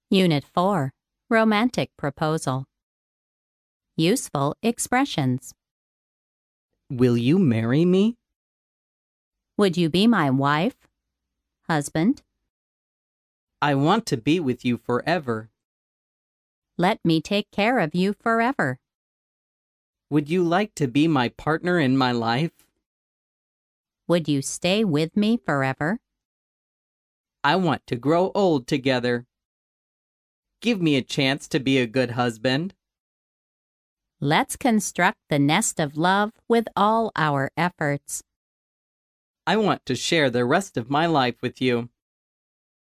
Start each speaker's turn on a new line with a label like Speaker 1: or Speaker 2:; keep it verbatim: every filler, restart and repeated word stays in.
Speaker 1: Unit four, Romantic Proposal. Useful expressions.
Speaker 2: Will you marry me?
Speaker 1: Would you be my wife? Husband.
Speaker 2: I want to be with you forever.
Speaker 1: Let me take care of you forever.
Speaker 2: Would you like to be my partner in my life?
Speaker 1: Would you stay with me forever?
Speaker 2: I want to grow old together. Give me a chance to be a good husband.
Speaker 1: Let's construct the nest of love with all our efforts.
Speaker 2: I want to share the rest of my life with you.